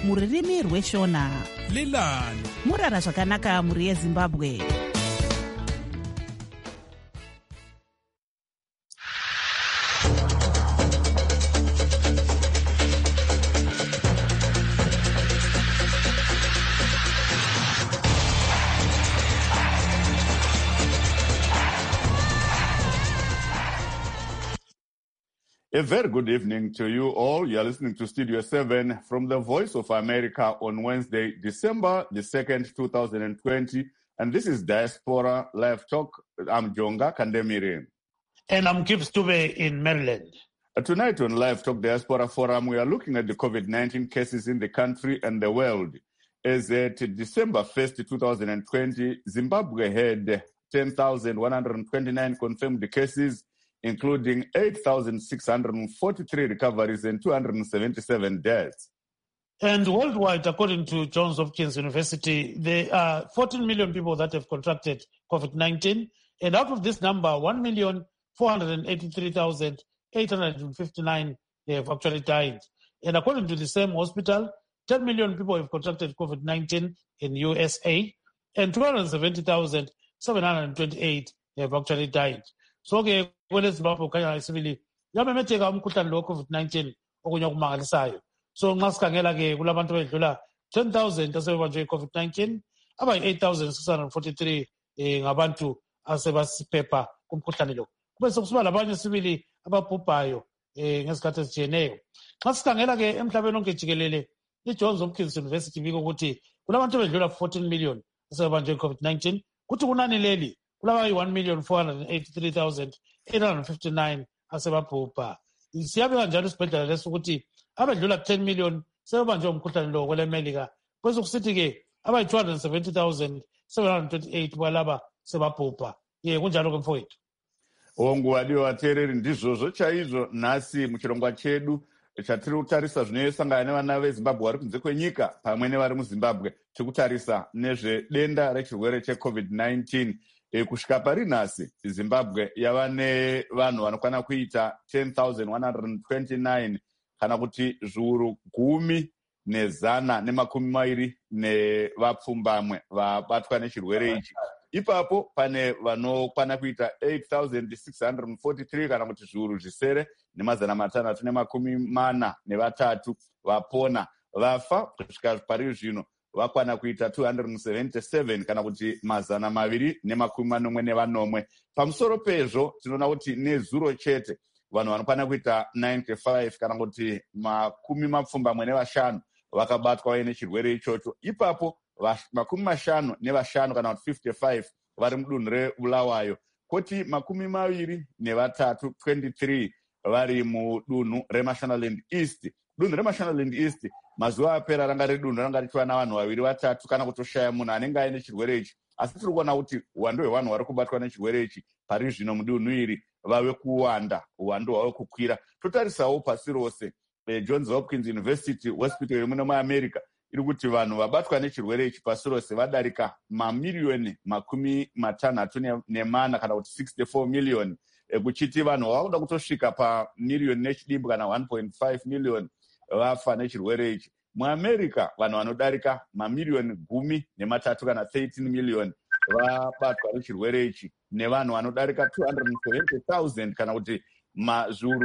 mururimi rweshona. Lilani. Murara zvakanaka muri yeZimbabwe. A very good evening to you all. You are listening to Studio 7 from the Voice of America on Wednesday, December the 2nd, 2020. And this is Diaspora Live Talk. I'm Jonga Kandemire. And I'm Gibbs Dube in Maryland. Tonight on Live Talk Diaspora Forum, we are looking at the COVID-19 cases in the country and the world. As at December 1st, 2020, Zimbabwe had 10,129 confirmed cases, including 8,643 recoveries and 277 deaths. And worldwide, according to Johns Hopkins University, there are 14 million people that have contracted COVID-19. And out of this number, 1,483,859 have actually died. And according to the same hospital, 10 million people have contracted COVID-19 in USA, and 270,728 have actually died. So, okay, kweLeZimbabwe kanya isibili yamemetheka umkhuhlane lo COVID-19 okunya kumangalisayo. So nxa sikhangela ke kulabantu bedlula 10,000 asebebanjwe iCovid-19, abayi 8,643 ngabantu asebasiphepha kumkhuhlane lo. Kube sokusiba labanye sibili ababhubhayo ngesikhathi ezitshiyeneyo. Nxa sikhangela ke emhlabeni wonke jikelele, iJohns Hopkins University biko ukuthi kulabantu bedlula 14 million asebebanjwe iCovid-19, kuthi kunani leli kulabayi 1,483,859 asebabhubha. Siyabeka njalo isibhedlela leso ukuthi abedlula 10 million sebebanjwe umkhuhlane lo kweleMelika, bese kusithi ke abayi 270,728 balaba sebabhubha. Kunjalo ke mfowethu. Onguwadiwa vateereri, ndizvozvo chaizvo nhasi muchirongwa chedu chatiri kutarisa zvinoyesangana nevana veZimbabwe vari kunze kwenyika pamwe nevari muZimbabwe. Tiri kutarisa nezvedenda rechirwere cheCovid-19. Kusvika pari nhasi, Zimbabwe yava nevanhu vanokwana kuita 10,129 kana kuti zviuru 10,120 nevapfumbamwe vabatwa nechirwere ichi. Ipapo pane vanokwana kuita 8,643 kana kuti zviuru 9,643 vapona. Vafa kusvika pari zvino vakwana kuita 277 kana kuti 241. Pamusoro pezvo tinoona kuti nezuro chete vanhu vanokwana kuita 95 kana kuti 55 vakabatwa vaine chirwere ichocho. Ipapo 55 kana kuti 55 vari mudunhu reBulawayo, koti 23 23 vari mudunhu reMashonaland East. Dunhu reMashonaland East mazuva apera ranga redunhu ranga richiva navanhu 2-3 kana kutoshaya munhu anenge aine chirwere ichi. Asi tiri kuona kuti uwandu hwevanhu vari kubatwa nechirwere ichi pari zvino mudunhu iri vave kuwanda, uwandu hwave kukwira. Totarisawo pasi rose, Johns Hopkins University Hospital yemuno muAmerica iri kuti vanhu vabatwa nechirwere ichi pasi rose vadarika mamiliyoni 64 kana kuti 64 miliyoni, kuchiti vanhu vakuda kutosvika pamiliyoni nechidimbu kana 1.5 miliyoni vafa nechirwere ichi. MuAmerica vanhu vanodarika mamiliyoni 13 kana 13 miliyoni vabatwa nechirwere ichi, nevanhu vanodarika 270,000 kana kuti zviuru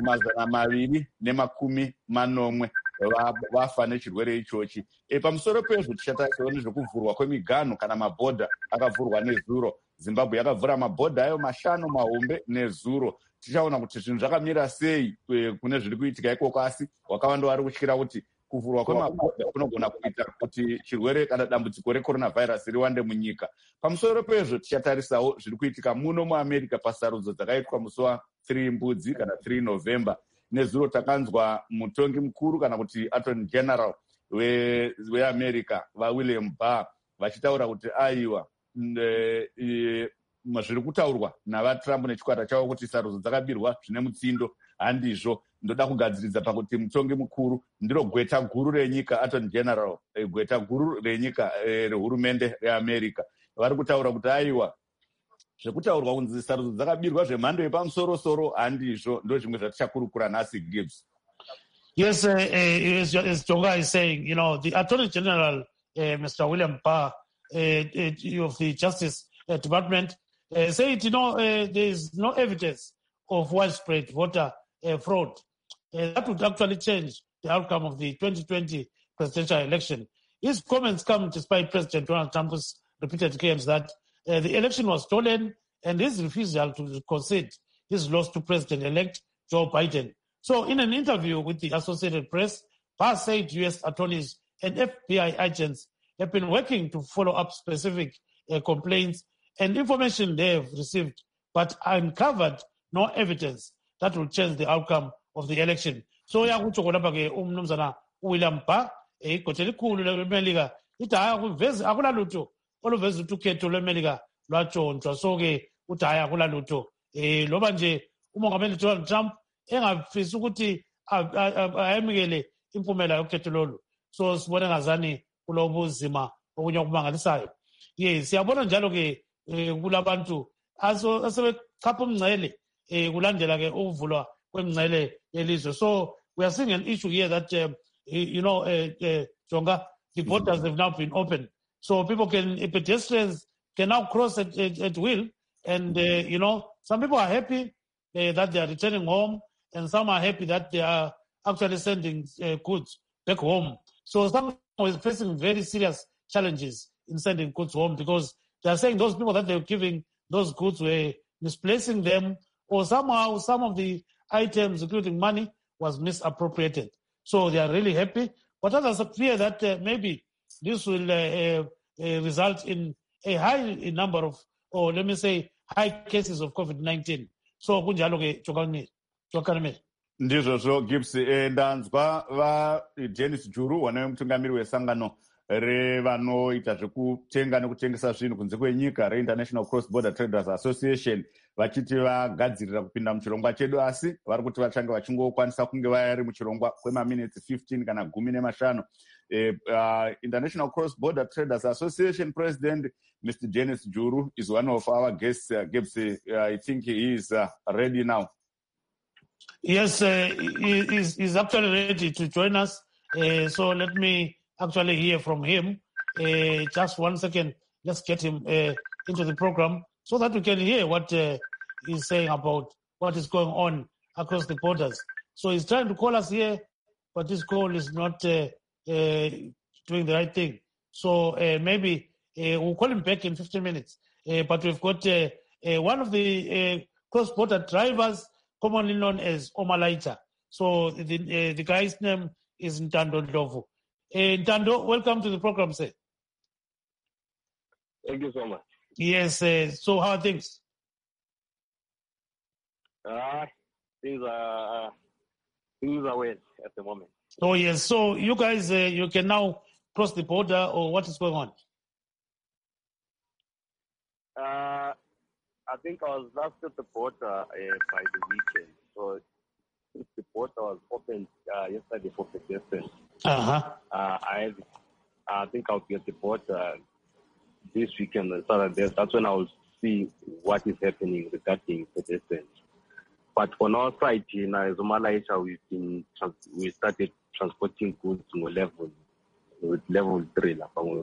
240 vafa nechirwere ichochi. Pamusoro pezvo tichatarisawo nezvekuvhurwa kwemiganhu kana mabhodha akavhurwa nezuro. Zimbabwe yakavhura mabhodha ayo 5 mahombe nezuro. Tichaona kuti zvinhu zvakamira sei kune zviri kuitika ikoko, asi wakawanda vari kutyira kuti kuvhurwa kwemabhodha kunogona kuita kuti chirwere kana dambudziko recoronavirus riwande munyika. Pamusoro pezvo tichatarisawo zviri kuitika muno muAmerica pasarudzo dzakaitwa musi wa3 Mbudzi kana 3 November. Nezuro takanzwa mutongi mukuru kana kuti Attorney General weAmerica vaWilliam Barr vachitaura kuti aiwa zviri kutaurwa navaTrump nechikwata chavo kuti sarudzo dzakabirwa zvine mutsindo. Handizvo, ndoda kugadziridza pakuti mutongi mukuru ndiro gweta guru renyika, Attorney General, gweta guru renyika rehurumende reAmerica. Vari kutaura kuti aiwa zvekutaurwa kunzi sarudzo dzakabirwa zvemhando yepamusoro-soro handizvo. Ndo zvimwe zvatichakurukura nhasi, Gibbs. Yes, as Jonga is saying, the Attorney General, Mr. William Barr, of the Justice Department, said, there is no evidence of widespread voter fraud. That would actually change the outcome of the 2020 presidential election. His comments come despite President Donald Trump's repeated claims that the election was stolen and his refusal to concede his loss to President-elect Joe Biden. So in an interview with the Associated Press, Barr said U.S. attorneys and FBI agents have been working to follow up specific complaints and information they have received, but uncovered no evidence that will change the outcome of the election. So yakutsho khonapha ke umnumzana uWilliam Barr igqwetha elikhulu lemelika ithi hayi akulalutho oluveza ukuthi ukhetho lwemelika lwatshontshwa. So ke uthi hayi akulalutho loba nje umongameli Donald Trump engafisi ukuthi ayemukele impumela yokhetho lolu. So sibone ngazani kulobuzima okunye okumangalisayo. Yes, siyabona njalo ke kulabantu asebechapha umngcele kulandela ke ukuvulwa kwemngcele yelizwe. So we are seeing an issue here that Jonga, the borders have now been opened, so pedestrians can now cross at will, and some people are happy that they are returning home, and some are happy that they are actually sending goods back home. So some are facing very serious challenges in sending goods home because they are saying those people that they were giving those goods were misplacing them, or somehow some of the items, including money, was misappropriated. So they are really happy. But others fear that maybe this will result in a high number of, or let me say, high cases of COVID-19. So kunjalo ke chokanime. Ndizvo Gibbs ndanzwa Dennis Juru wanaye mutungamiri wesangano revanoita zvekutenga nekutengesa zvinhu kunze kwenyika reInternational Cross Border Traders Association vachiti vagadzirira kupinda muchirongwa chedu, asi vari kuti vachange vachingokwanisa kunge vari muchirongwa kwemaminutes 15 kana 15. International Cross Border Traders Association President Mr. Dennis Juru is one of our guests. Gibbs, I think he is ready now. Yes, he's actually ready to join us. So let me actually hear from him. Just 1 second. Let's get him into the program so that we can hear what he's saying about what is going on across the borders. So he's trying to call us here, but this call is not doing the right thing. So maybe we'll call him back in 15 minutes. But we've got one of the cross-border drivers, commonly known as Omalaita. So the guy's name is Ntando Ndlovu. Ntando, welcome to the program, sir. Thank you so much. Yes, so how are things? Things are well at the moment. Oh, yes. So you guys, you can now cross the border, or what is going on? I think I was last at the border by the weekend. So the border was opened yesterday for pedestrians. I think I'll be at the border this weekend and Saturday. That's when I'll see what is happening regarding pedestrians. But on our side, in Zomalaisha, we started transporting goods with level 3.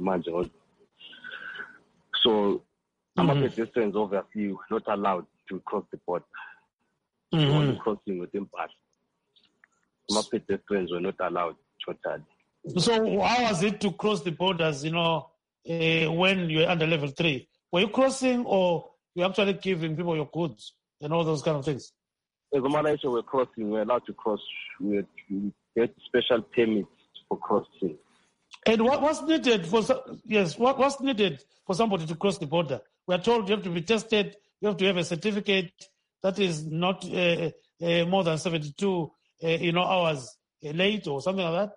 So some pedestrians obviously were not allowed to cross the border. Only crossing within pass. Some pedestrians were not allowed totally. So how was it to cross the borders, when you're under level 3? Were you crossing, or you actually giving people your goods and all those kind of things? As a Malaysia, we're crossing. We're allowed to cross. We get special permits for crossing. And what's needed what's needed for somebody to cross the border? We're told you have to be tested. You have to have a certificate that is not more than 72 hours late or something like that.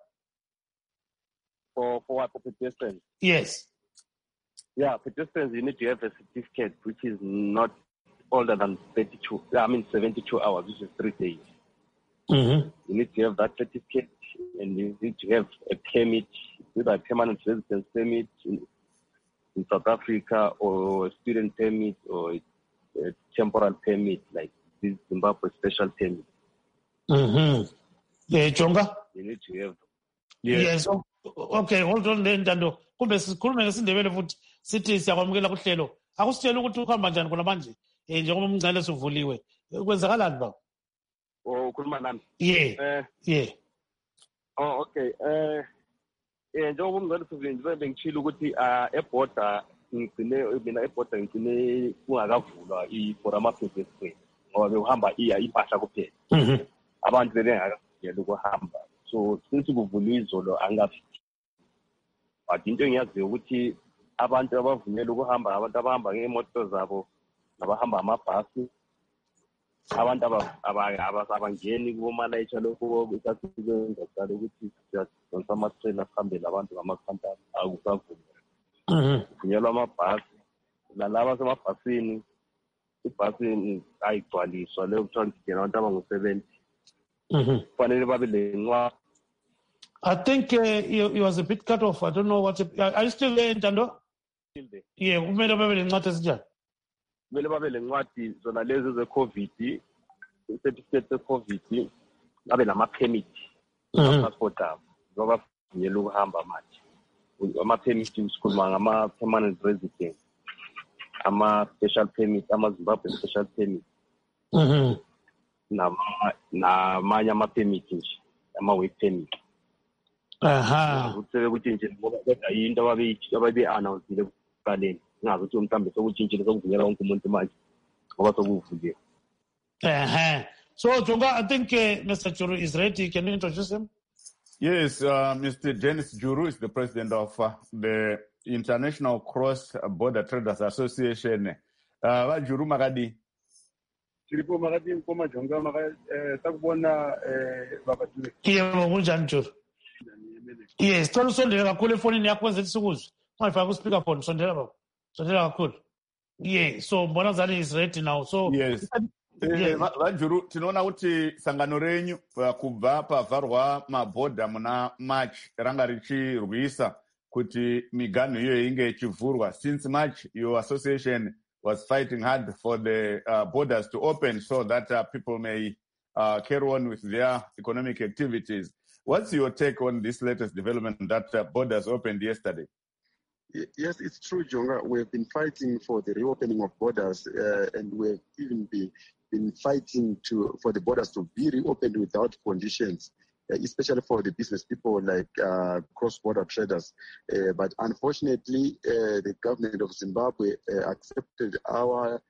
For what? For pedestrians? Yes. Yeah, pedestrians, you need to have a certificate which is not older than 72 hours, which is 3 days. You need to have that certificate, and you need to have a permit, either a permanent residence permit in South Africa, or a student permit, or a temporal permit, like this Zimbabwe special permit. Jonga? you need to have. Yes. Okay, hold on then Ntando. Kumbe sikhulume ngesindebele futhi sithi siyakwamukela kuhlelo. Akusitshela ukuthi uhamba njani khona manje. Njengoba umncane sivuliwe. Kwenzakalani ba? Ukhuluma nami? Yeah. Oh, okay. Njengoba umncane sivuliwe bengitshila ukuthi eborder ngigcine kungakavulwa for ama-pedestrian ngoba bekuhamba impahla kuphela. Abantu bebengakavikela ukuhamba. So since kuvuliwe izolo angafiki. But into engiyaziyo ukuthi abantu abavunyelwe ukuhamba abantu abahamba ngemoto zabo nabahamba amabhasi abantu abangeni kubomalayitsha lokho kusasikenza cala ukuthi siyadonsa amatrela sihambele abantu ngamakhampani akusavunyelwa. Kuvunyelwa amabhasi nalaba semabhasini ibhasi ayigcwaliswa leyo kuthiwa ngigena abantu abangu-70. Kufanele babe lencwadi. I think he was a bit cut off. I don't know what. Are you still there, Ntando? Still there. Yeah, kumele babe lencwadi ezinjani? Kumele babe lencwadi zona lezi ze-COVID, certificate se-COVID, babe nama-permit, ama-passport abo, ngoba bavunyelwe ukuhamba manje. Ama-permit sikhuluma ngama-permanent resident, ama-special permit, ama-Zimbabwe special permit, namanye ama-permit nje, ama-work permit. Ukuthi nje ngoba yinto ababe-announcile kuqaleni ngazi ukuthi mhlawumbe sokutshintshile sokuvunyelwa wonke umuntu manje ngoba sokuvuliwe. So Jonga, I think Mr. Juru is ready. Can you introduce him? Yes, Mr. Dennis Juru is the president of the International Cross-Border Traders Association. Juru Magadi. Tiripo Magadi Nkoma Jonga sakubona baba Juru. Yebo kunjani Juru? Yes, sondela kakhulu efonini yakho kwenza isikuzwe. Ungayifaka ku speaker phone, sondela baba. Sondela kakhulu. Yeah, so mbona zali is ready now. So yes. Vajuru tinoona kuti sangano renyu kubva pavharwa mabhodha muna March ranga richirwisa kuti miganhu iyo inge ichivhurwa. Since March your association was fighting hard for the borders to open so that people may carry on with their economic activities. What's your take on this latest development that borders opened yesterday? Yes, it's true, Jonga. We've been fighting for the reopening of borders, and we've even been fighting for the borders to be reopened without conditions, especially for the business people like cross-border traders. But unfortunately, the government of Zimbabwe accepted our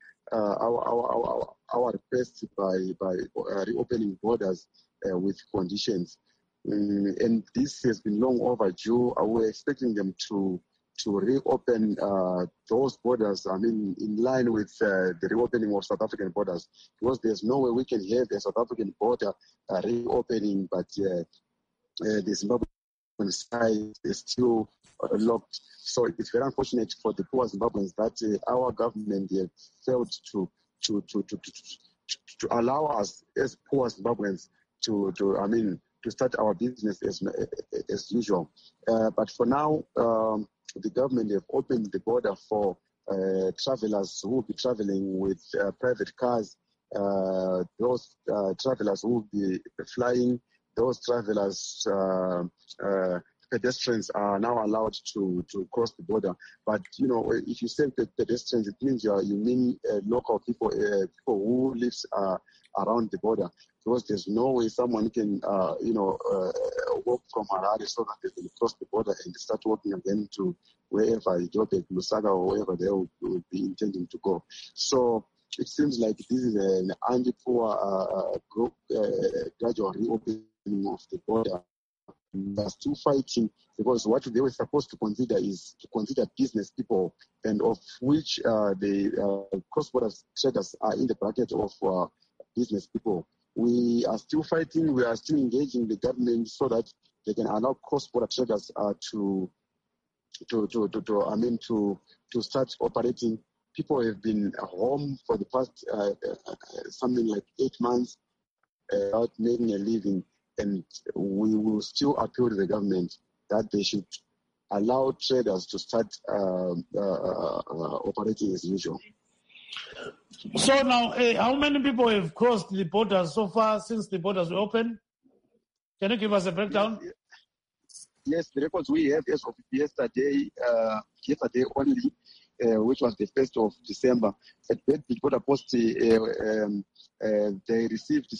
request by reopening borders with conditions. And this has been long overdue. We're expecting them to reopen those borders, in line with the reopening of South African borders, because there's no way we can have a South African border reopening, but the Zimbabwean side is still locked. So it's very unfortunate for the poor Zimbabweans that our government failed to allow us as poor Zimbabweans to start our business as usual. But for now, the government have opened the border for travelers who will be traveling with private cars, those travelers who will be flying, those travelers, pedestrians are now allowed to cross the border. But, if you say pedestrians, it means you mean local people, people who live around the border. Because there's no way someone can, walk from Harare so that they can cross the border and start walking again to wherever, Joburg, Lusaka, or wherever they will be intending to go. So it seems like this is an anti-poor gradual reopening of the border. They're still fighting because what they were supposed to consider is to consider business people, and of which the cross-border traders are in the bracket of business people. We are still fighting. We are still engaging the government so that they can allow cross-border traders to start operating. People have been home for the past something like 8 months without making a living, and we will still appeal to the government that they should allow traders to start operating as usual. So now, how many people have crossed the borders so far since the borders were open? Can you give us a breakdown? Yes, the records we have as of yesterday only, which was the 1st of December, at Bedford Border Post, they received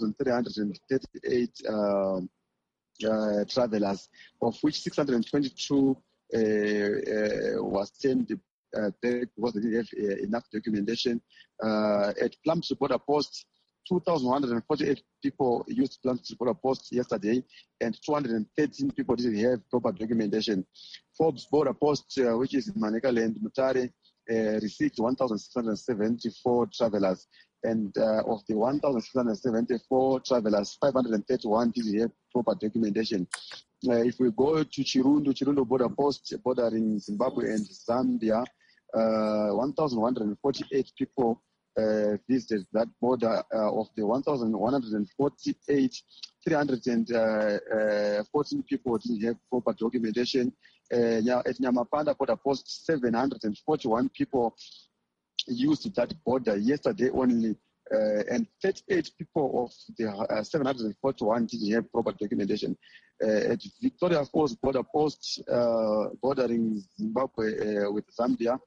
6,338 travelers, of which 622 was sent back because they didn't have enough documentation. At Plumtree Border Post, 2,148 people used Plumtree Border Post yesterday, and 213 people didn't have proper documentation. Forbes Border Post, which is in Manicaland, Mutare, received 1,674 travelers. And of the 1,674 travelers, 531 didn't have proper documentation. If we go to Chirundu Border Post, bordering Zimbabwe and Zambia, 1,148 people visited that border. Of the 1,148, 314 people didn't have proper documentation. At Nyamapanda Border Post, 741 people used that border yesterday only, and 38 people of the 741 didn't have proper documentation. At Victoria Falls Border Post, bordering Zimbabwe with Zambia,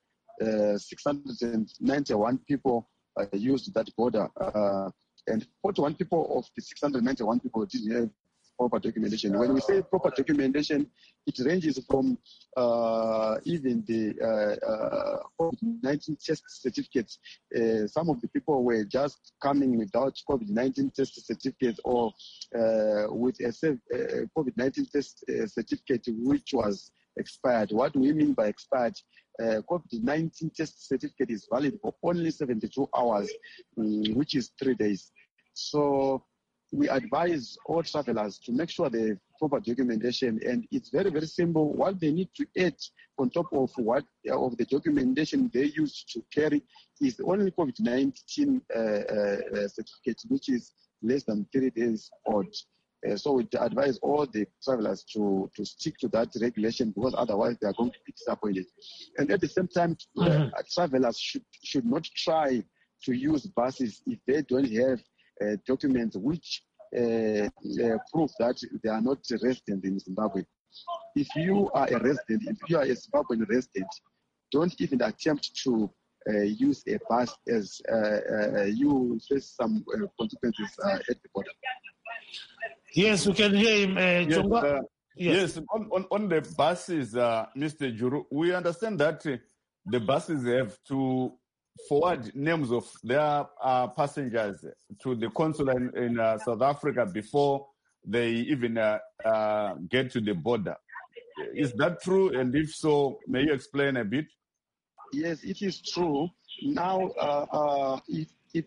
691 people used that border, and 41 people of the 691 people didn't have proper documentation. When we say proper documentation, it ranges from even the COVID-19 test certificates. Some of the people were just coming without COVID-19 test certificate, or with a COVID-19 test certificate which was expired. What do we mean by expired? COVID-19 test certificate is valid for only 72 hours, which is 3 days. So we advise all travelers to make sure they have proper documentation, and it's very, very simple. What they need to add on top of the documentation they used to carry is only COVID-19 certificate, which is less than 3 days old. So we advise all the travelers to stick to that regulation, because otherwise they are going to be disappointed. And at the same time, travelers should not try to use buses if they don't have documents which prove that they are not resident in Zimbabwe. If you are a resident, if you are a Zimbabwean resident, don't even attempt to use a bus, as you face some consequences at the border. Yes, we can hear him. Yes, on the buses, Mr. Juru, we understand that the buses have to forward names of their passengers to the consulate in South Africa before they even get to the border. Is that true? And if so, may you explain a bit? Yes, it is true. Now, if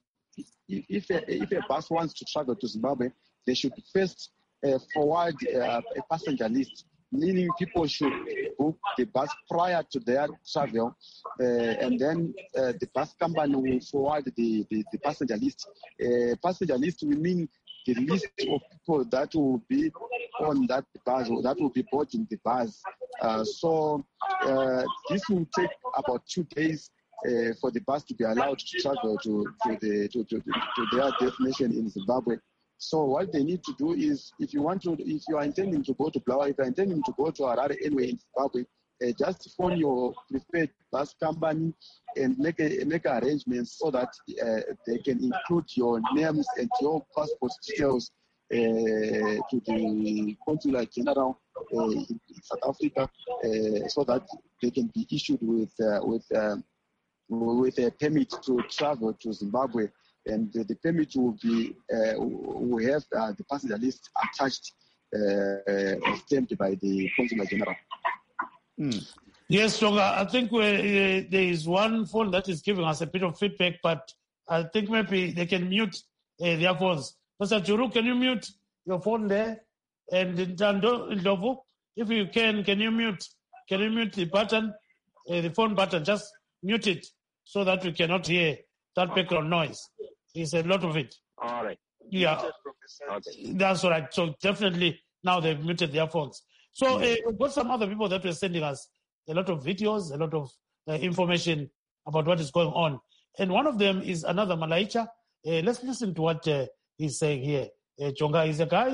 a bus wants to travel to Zimbabwe, they should first forward a passenger list, meaning people should book the bus prior to their travel, and then the bus company will forward the passenger list. Passenger list will mean the list of people that will be on that bus, or that will be boarding the bus. So this will take about 2 days for the bus to be allowed to travel to their destination in Zimbabwe. So what they need to do is, if you are intending to go to Blawa, if you are intending to go to Harare anyway in Zimbabwe, just phone your preferred bus company and make arrangements so that they can include your names and your passport details to the Consulate General in South Africa, so that they can be issued with a permit to travel to Zimbabwe. And the permit will have the passenger list attached, stamped by the Consulate General. Yes, Tonga, I think there is one phone that is giving us a bit of feedback, but I think maybe they can mute their phones. Mr. Juru, can you mute your phone there? And Ndlovu, if you can you mute the button, the phone button, just mute it so that we cannot hear that background noise. It's a lot of it. All right. Yeah. Okay. That's all right. So definitely now they've muted their phones. So we've got some other people that were sending us a lot of videos, a lot of information about what is going on. And one of them is another Malaicha. Let's listen to what he's saying here. Chonga is a guy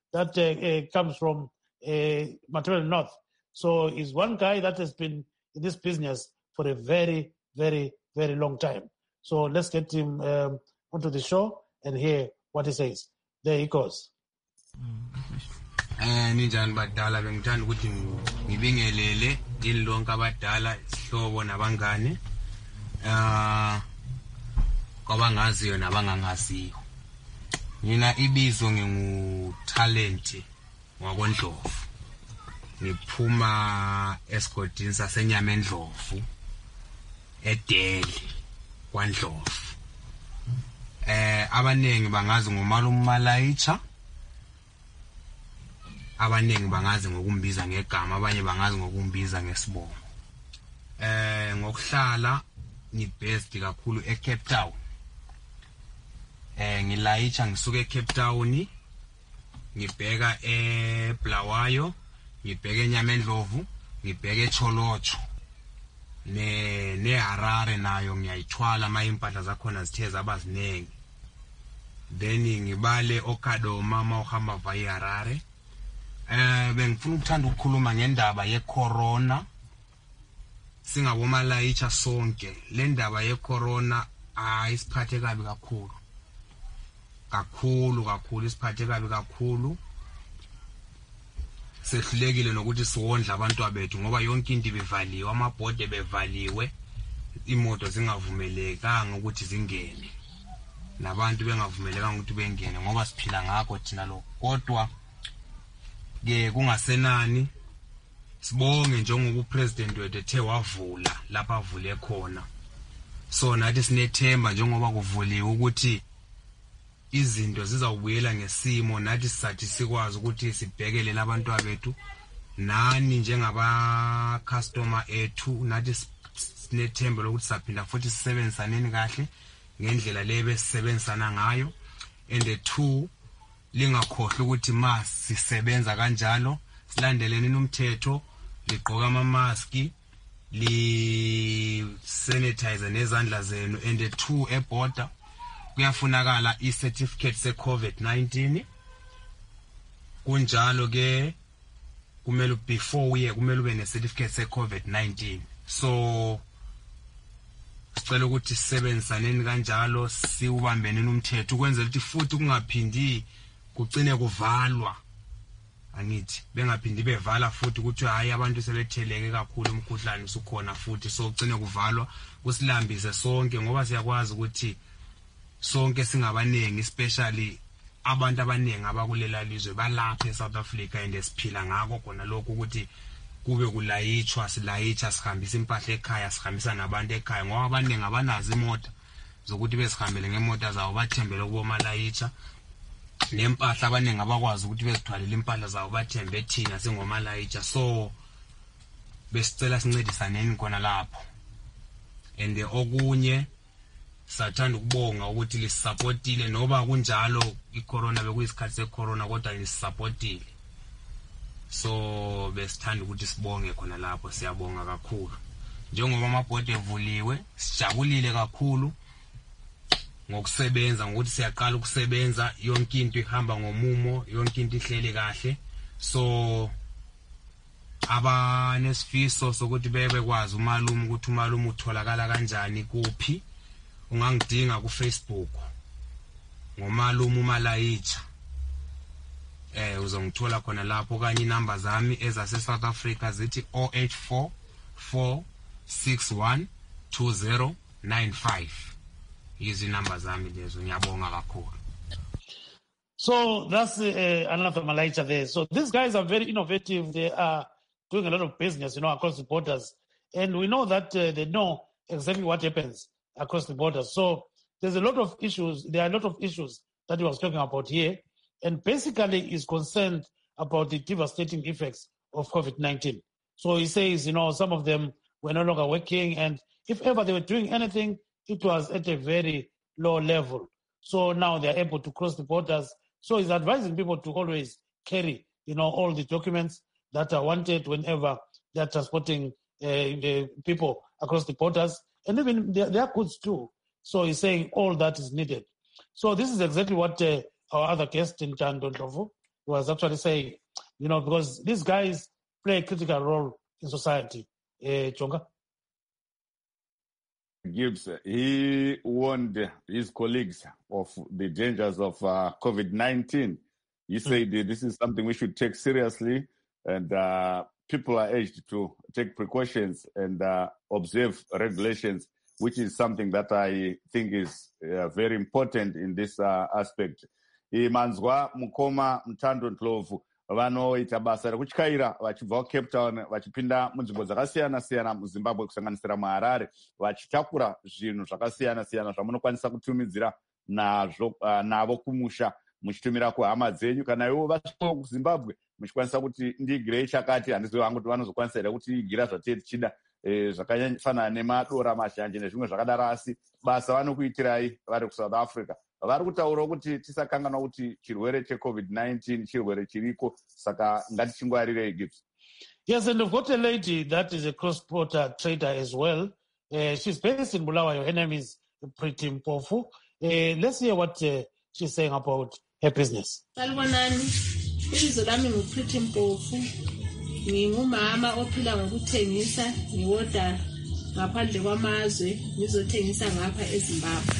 that comes from Maternal North. So he's one guy that has been in this business for a very, very, very long time. So let's get him onto the show and hear what he says. There he goes. Ninjani badala bengithanda ukuthi ngibingelele yini lonke abadala sihlobo nabangane kwabangaziyo nabangangaziyo. Mina ibizo nginguTalent wakwaNdlovu. Ngiphuma esigodini saseNyamendlovu eDelhi kwaNdlovu. Abanengi bangazi ngoMalume Malayitha. Abanengi bangazi ngokumbiza ngegama, abanye bangazi ngokumbiza ngesibongo. Ngokuhlala ngibased kakhulu eCape Town. Ngilayitha ngisuka eCape Town, ngibheka eBulawayo, ngibheka eNyamendlovu, ngibheka eCholocho. neHarare nayo ngiyayithwala ama impahla zakhona zithe zabazinengi. Then ngibale oKadoma uma uhamba via Harare. Bengifuna ukuthanda ukukhuluma ngendaba yecorona. Singaboma Malayitha sonke. Le ndaba yecorona isiphathe kabi kakhulu. Kakhulu isiphathe kabi kakhulu. Sehlulekile nokuthi siwondla abantu abethu ngoba yonke into ibevaliwe, amabhode bevaliwe, imoto zingavumelekanga ukuthi zingene. Nabantu bengavumelekanga ukuthi bengene ngoba siphila ngakho thina lo. Kodwa ke kungasenani sibonge njengoba upresident wethu ethe wavula lapha avule khona. So nathi sinethemba njengoba kuvuliwe ukuthi izinto zizawubuyela ngesimo, nathi sisathi sikwazi ukuthi sibhekele labantu abethu nani njengaba customer ethu, nathi sinethemba lokuthi saphinda futhi sisebenzisaneni kahle ngendlela lebe sisebenzisana ngayo. And the two, lingakhohlwa ukuthi sisebenza kanjalo, silandeleni umthetho, ligqoka ama mask, li sanitize nezandla zenu. And the two, eborder kuyafunakala i-certificate se-COVID-19. Kunjalo ke kumele before uye kumele ube ne-certificate se-COVID-19. So sicela ukuthi sisebenzisaneni kanjalo, siubambeni umthetho ukwenzela ukuthi futhi kungaphindi kugcine kuvalwa. Angithi bengaphindi bevala futhi ukuthi hayi abantu sebetheleke kakhulu umkhuhlane usukhona futhi, so ugcine kuvalwa kusilambise sonke ngoba siyakwazi ukuthi sonke singabanengi, especially abantu abanengi abakulela lizwe balapha eSouth Africa and esiphila ngako khona lokho ukuthi kube kulayitshwa, silayitha sihambisa impahla ekhaya, sihambisa nabantu ekhaya ngoba abanengi abanazo imoto zokuthi besihambele ngemoto zawo, bathembele kubo Malayitha. Nempahla abanengi abakwazi ukuthi bezithwalele impahla zawo bathembe thina singoMalayitha. So besicela sincedisaneni khona lapho. And okunye sathanda ukubonga ukuthi lisupportile noba kunjalo icorona bekuyisikhathi secorona kodwa lisupportile. So besithanda ukuthi sibonge khona lapho, siyabonga kakhulu. Njengoba amabhodi evuliwe, sijabulile kakhulu ngokusebenza, ngokuthi siyaqala ukusebenza, yonke into ihamba ngomumo, yonke into ihleli kahle. So abanesifiso sokuthi bebekwazi umalume ukuthi umalume utholakala kanjani kuphi, ungangidinga ku Facebook ngoMalume Malayitha. Uzongithola khona lapho, kanye inamba zami ezase South Africa zithi 084 461 2095. Yizi inamba zami lezo. Ngiyabonga kakhulu. So that's another Malayitha there. So these guys are very innovative. They are doing a lot of business, across the borders. And we know that they know exactly what happens across the borders. So there's a lot of issues. There are a lot of issues that he was talking about here. And basically is concerned about the devastating effects of COVID-19. So he says, some of them were no longer working. And if ever they were doing anything, it was at a very low level. So now they're able to cross the borders. So he's advising people to always carry, all the documents that are wanted whenever they're transporting people across the borders, and even their goods too. So he's saying all that is needed. So this is exactly what our other guest in Ndlovu was actually saying, because these guys play a critical role in society. Jonga? Gibbs, he warned his colleagues of the dangers of COVID-19. He said this is something we should take seriously, and people are urged to take precautions and observe regulations, which is something that I think is very important in this aspect. Manzwa Mukoma Mtando Ndlovu vanoita basa rekutyhaira vachibva kucape town vachipinda munzvimbo dzakasiyana-siyana muzimbabwe kusanganisira muharare vachitakura zvinhu zvakasiyana-siyana zvamunokwanisa kutumidzira navo kumusha muchitumira kuhama dzenyu. Kana ivo vasvika kuzimbabwe muchikwanisa kuti ndigirei chakati, handizivi hangu kuti vanozokwanisa here kuti igira zvatee tichida zvakafanana nemadora mazhanje nezvimwe zvakadaro, asi basa vanokuitirai vari kuSouth Africa. Vari kutaurawo kuti tisakanganwa kuti chirwere cheCovid-19 chirwere chiriko, saka ngatichingwarirei Gibbs. Yes, and we've got a lady that is a cross-border trader as well. She's based in Bulawayo. Her name is Pretty Mpofu. Let's hear what she's saying about her business. Salibonani, ibizo lami nguPretty Mpofu. Ngingumama ophila ngokuthengisa, ngiwoda ngaphandle kwamazwe, ngizothengisa ngapha eZimbabwe.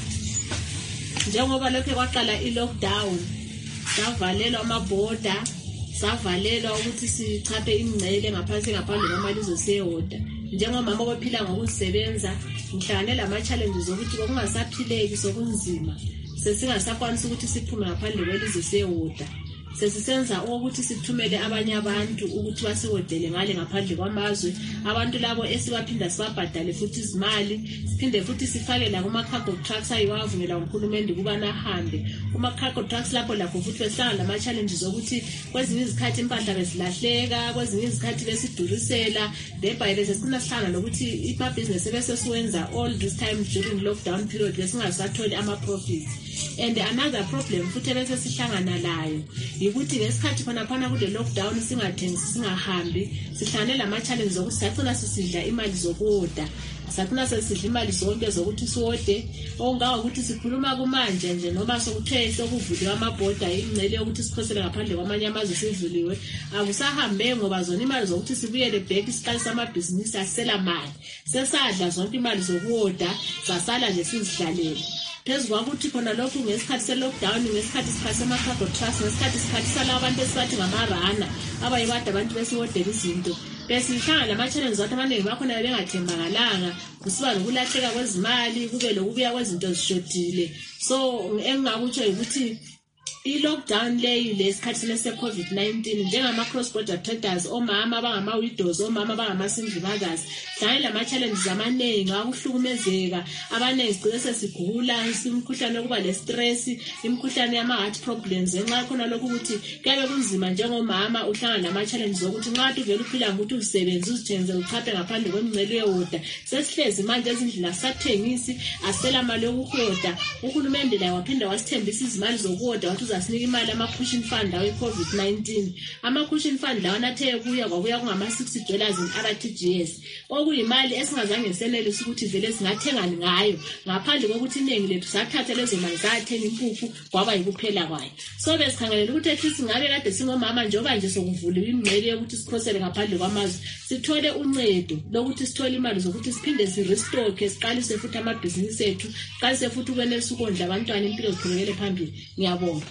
Njengoba lokho kwaqala i-lockdown, savalelwa amabhoda, savalelwa ukuthi sichaphe imingcele ngaphansi ngaphandle kwamalizo siyehoda. Njengomama ophila ngokusebenza, ngihlangane lama-challenges ukuthi kungasaphileki sokunzima. Sesingasakwanisa ukuthi siphume ngaphandle kwelizwe siyehoda. Sesisenza ukuthi sithumele abanye abantu ukuthi basihodele ngale ngaphandle kwamazwe. Abantu labo esibaphinda sibabhadale futhi izimali, siphinde futhi sifake la kuma-cargo trucks ayiwavumela uNkulunkulu ukubana ahambe. Kuma-cargo trucks lapho futhi besihlangana lama-challenges okuthi kwezinye izikhathi impahla besilahleka, kwezinye izikhathi besidurisela, thereby besesicina sihlangana nokuthi amabhizinesi ebesesiwenza all this time during lockdown period besingasatholi ama-profits. And another problem futhi ebesesihlangana layo yikuthi ngesikhathi khona kule lockdown singathengisi singahambi, sihlangane lama-challenges okuthi sacina sisidla imali zokuhoda, sacina sesidla imali zonke zokuthi siwode, okungangokuthi sikhuluma kumanje nje noma sokuthe sokuvuliwe amabhoda ingcele yokuthi sikhosele ngaphandle kwamanye amazwe sivuliwe, akusahambe ngoba zona imali zokuthi sibuyele back isiqalisa amabhizinisi asela mali, sesadla zonke imali zokuhoda, sasala nje sizidlalele. Phezu kwakuthi khona lokhu ngesikhathi se-lockdown, ngesikhathi sikhathi sama-cargo trucks, ngesikhathi sikhathi abantu esibathi ngamarana abayibada abantu besiwodela izinto, besihlangana lama-challenges abantu abaningi bakhona bengathembakalanga, kusiba lokulahleka kwezimali, kube lokubuya kwezinto zishodile. So engingakutsho yikuthi i-lockdown leyi lesikhathi se-COVID-19 njengama-cross-border traders, omama abangama-widows, omama abangama-single mothers, hlangane lama-challenges amaningi akuhlukumezeka, abaningi sigcine sesigula imikhuhlane yokuba le-stress, imikhuhlane yama-heart problems. Ngenxa khona lokhu ukuthi kuyabe kunzima njengomama uhlangana lama-challenges okuthi nxa uvele uphila ngokuthi uzisebenze uzithengise uchaphe ngaphandle kwemingcele yohoda. Sesihlezi manje ezindlini asisathengisi, asisela mali yokuhoda. Uhulumende laye waphinda wasithembisa izimali zokuhoda wathi uzasinika imali ama-cushion fund lawo i-COVID-19. Ama-cushion fund lawo athe kwabuya kungama-$60 in-RTGS, okuyimali esingazange senelise ukuthi vele singathengani ngayo, ngaphandle kokuthi iningi lethu sathatha lezo mali zathenga impuphu kwaba yikuphela kwayo. So besikhangelela ukuthi ethi singabe kade singomama njengoba nje sokuvuliwe imingcele yokuthi sikhosele ngaphandle kwamazwe, sithole uncedo lokuthi sithole imali zokuthi siphinde si-restock, siqalise futhi amabhizinisi ethu, siqalise futhi ukwenelisa ukondla abantwana impilo ziqhubekele phambili. Ngiyabonga.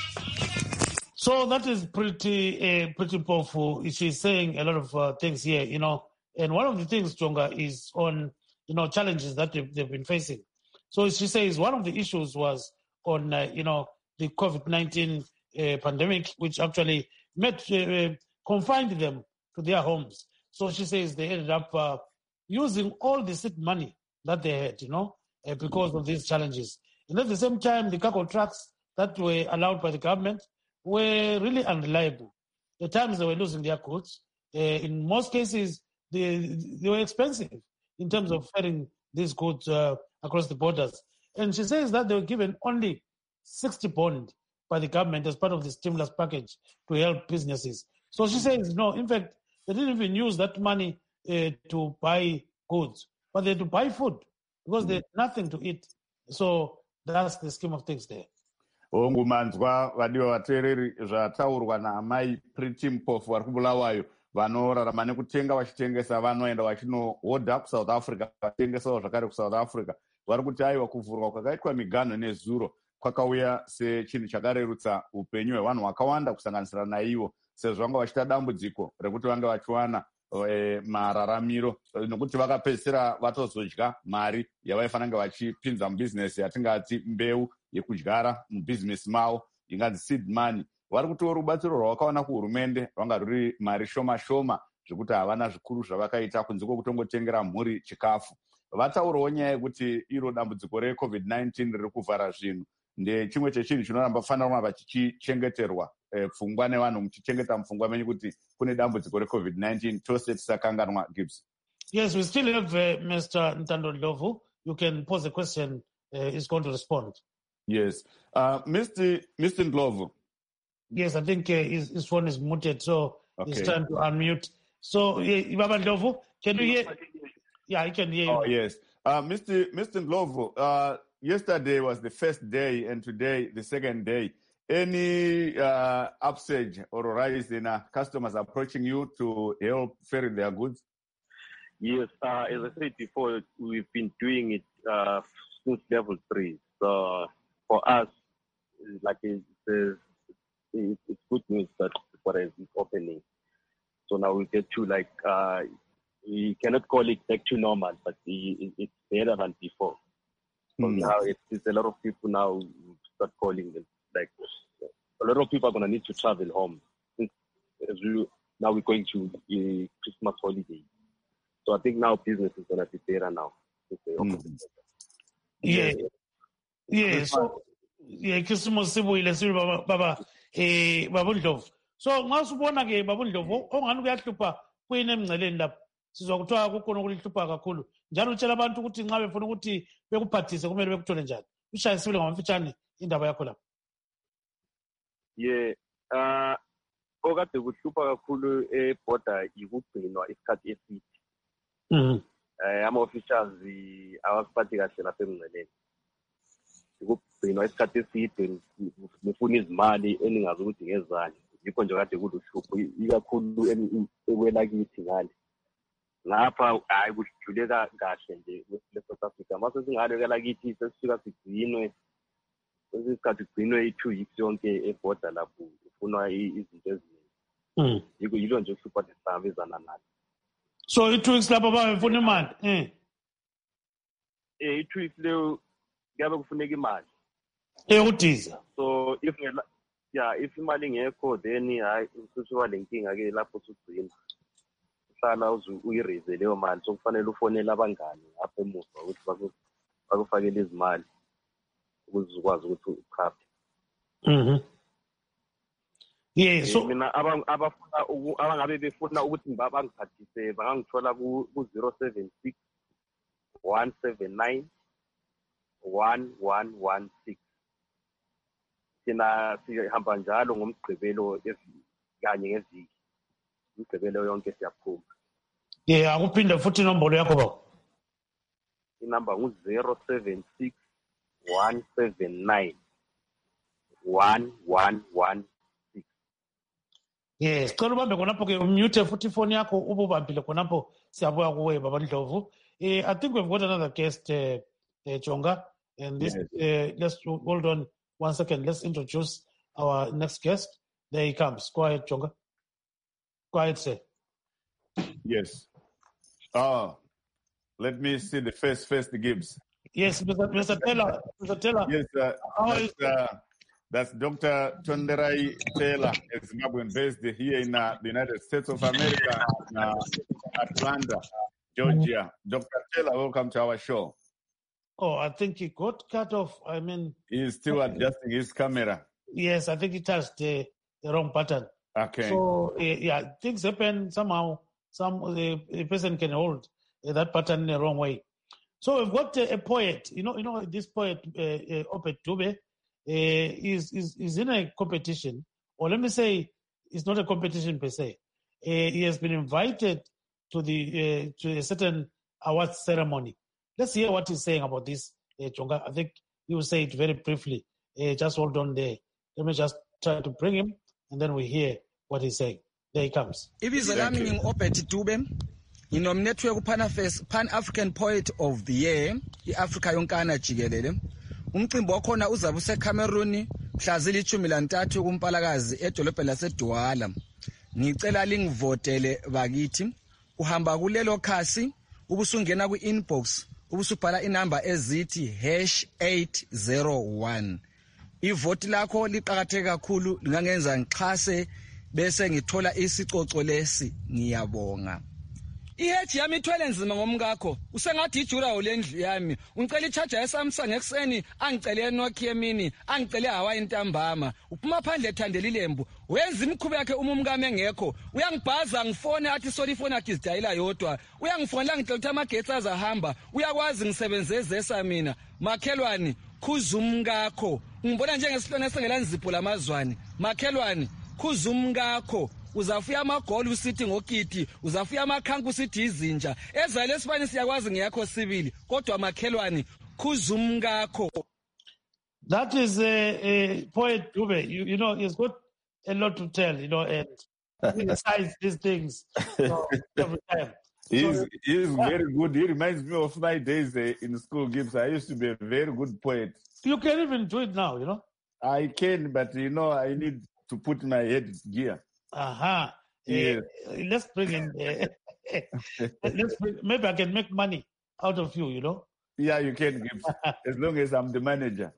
So that is pretty powerful. She's saying a lot of things here, and one of the things, Jonga, is on, challenges that they've been facing. So she says one of the issues was on, the COVID-19 pandemic, which actually confined them to their homes. So she says they ended up using all the seed money that they had, because of these challenges. And at the same time, the cargo trucks that were allowed by the government were really unreliable. The times they were losing their goods, in most cases, they were expensive in terms of ferrying these goods across the borders. And she says that they were given only 60 bond by the government as part of the stimulus package to help businesses. So she says, no, in fact, they didn't even use that money to buy goods, but they had to buy food because they had nothing to eat. So that's the scheme of things there. ongumanzwa vadiwa vateereri zvataurwa naamai Pretty Mpofu vari kubulawayo vanorarama nekutenga vachitengesa vanoenda vachinohodha kuSouth Africa vatengesawo zvakare kuSouth Africa. Vari kuti aiwa kuvhurwa kwakaitwa miganho nezuro kwakauya sechinhu chakarerutsa upenyu hwevanhu vakawanda kusanganisira naivo, sezvo vanga vachita dambudziko rekuti vange vachiwana mararamiro nokuti vakapedzisira vatozodya mari yavaifanira kunge vachipinza mubhizinesi yatingati mbeu yekudyara mubhizinesi mavo inganzi seed money. Vari kutiwo rubatsiro rwavakawana kuhurumende rwanga ruri mari shoma shoma zvekuti havana zvikuru zvavakaita kunze kwekutongotengera mhuri chikafu. Vataurawo nyaya yekuti iro dambudziko reCovid-19 riri kuvhara zvinhu ndechimwe chechinhu chinoramba fanira kunge vachichengeterwa pfungwa nevanhu muchichengeta mupfungwa menyu kuti kune dambudziko reCovid-19 tose tisakanganwa. Gibbs. Yes, we still have Mr. Ntando Ndlovu. You can pose a question. He's going to respond. Yes. Mr. Ndlovu. Yes, I think his phone is muted, so okay. It's time to unmute. So, Baba Ndlovu, can you hear? Yeah, I can hear you. Oh, yes. Mr. Ndlovu, yesterday was the first day and today the second day. Any upsurge or rise in customers approaching you to help ferry their goods? Yes, as I said before, we've been doing it since level 3. So for us, like it's good news that the border is opening. So now we get to we cannot call it back to normal, but it's better than before. So now it's a lot of people now start calling it. Like a lot of people are going to need to travel home now we're going to Christmas holiday. So I think now business is going to be better now. Yeah. So Christmas sibuyile baba Baba Ndlovu. So ngasubona ke Baba Ndlovu ongani kuyahlupha kuyini emngceleni lapha. Sizwa kuthiwa kukhona ukuhlupha kakhulu. Njalo utshela abantu ukuthi nxa befuna ukuthi bekuphathise kumele bekuthole njani. Ushayisile ngamafitshane indaba yakho lapha. Yeah, okade kuhlupha kakhulu eborder ikugcinwa isikhathi eside. Ama-officials awasiphathi kahle lapha emngceleni. Ikugcinwa isikhathi eside, nifuna izimali eningazi ukuthi ngezani. Yikho nje kade kuluhlupho, ikakhulu ekwelakithi ngale. Lapha hayi kujuleka kahle nje South Africa. Mase singale kwelakithi sesifika sigcinwe. Isikhathi sigcinwe 2 weeks yonke eborder lapho ufunwa izinto eziningi. Yilo nje uhlupho sihlangabezana nalo. So 2 weeks lapho bafuna imali. 2 weeks leyo kuyabe kufuneka imali. Eyokutiza. So if imali ngekho then hayi ususuba lenkinga ke lapho usugcina. Uhlala uyiraise leyo mali so kufanele ufonele abangani apha emuva ukuthi bakufakele izimali ukuze ukwazi ukuthi ukhaphe. Yeah, so mina abafuna abangabe befuna ukuthi bangiphathise bangangithola ku 076 179 1116. Sina sihamba njalo ngomgqibelo kanye ngeviki. Umgqibelo yonke siyaphuma. Yeah, akuphinde futhi inombolo yakho baba. Inamba ngu 076 179 1116. Yes, sicela ubambe khonapho ke umute futhi phone yakho ububambile khonapho siyabuya kuwe Baba Ndlovu. I think we've got another guest Jonga, and this let's hold on 1 second. Let's introduce our next guest. There he comes. Go ahead, Jonga. Go ahead, sir. Yes. Let me see the first Gibbs. Yes, Mr. Taylor. Mr. Taylor. Yes, that's Dr. Tonderai Taylor, a Zimbabwean based here in the United States of America, Atlanta, Georgia. Dr. Taylor, welcome to our show. Oh, I think he got cut off. I mean, he's still adjusting his camera. Yes, I think he touched the wrong button. Okay. So, things happen somehow. A person can hold that button in the wrong way. So we've got a poet. You know this poet, Opet Dube, is in a competition, or let me say, it's not a competition per se. He has been invited to a certain awards ceremony. Let's hear what he's saying about this, Jonga. I think he will say it very briefly. Just hold on there. Let me just try to bring him, and then we hear what he's saying. There he comes. Ibizo lami ngingu-Obert Dube. Nginomnetwork Pan-African Poet of the Year, i-Africa yonkana jikelele. Umcimbi wakhona uzabe useCameroon mhla zili-13 kuMpalakazi edolobheni laseDouala. Ngicela lingivotele bakithi. Uhamba kulelo khasi, ubusungena ku-inbox, ubusubhala inamba ezithi #801. Ivoti lakho liqhakatheke kakhulu, lingangenza ngixhase bese ngithola isicoco lesi. Ngiyabonga. Iheji yami ithwele nzima ngomngakho. Usengathi ijura olendlu yami. Ungicela iCharger yeSamsung ekseni, angicele eNokia Mini, angicele Hawaii ntambama. Uphuma phandle ethandela ilembu. Wenza imikhuba yakhe umkami engekho. Uyangibhaza ngifone athi sorry phone yakhe izidayila yodwa. Uyangifonela ngicela ukuthi amagetsi azahamba. Uyakwazi ngisebenze ezesa mina. Makhelwane, khuza umngakho. Ngibona njengesihlone esengela nzipho lamazwane. Makhelwane, khuza umngakho. Uzafuya amagoli usithi ngokiti, uzafuya amakhanku usithi izinja. Ezale esibani siyakwazi ngiyakho sibili, kodwa makhelwane khuza umngakho. That is a Poet Dube. You know, he's got a lot to tell, you know, and he decides these things every time. He's very good. He reminds me of my days in school, Gibbs. I used to be a very good poet. You can even do it now, you know. I can, but, you know, I need to put my head in gear. Yes. Let's bring in. Maybe I can make money out of you, you know. Yeah, you can, Gibbs, as long as I'm the manager.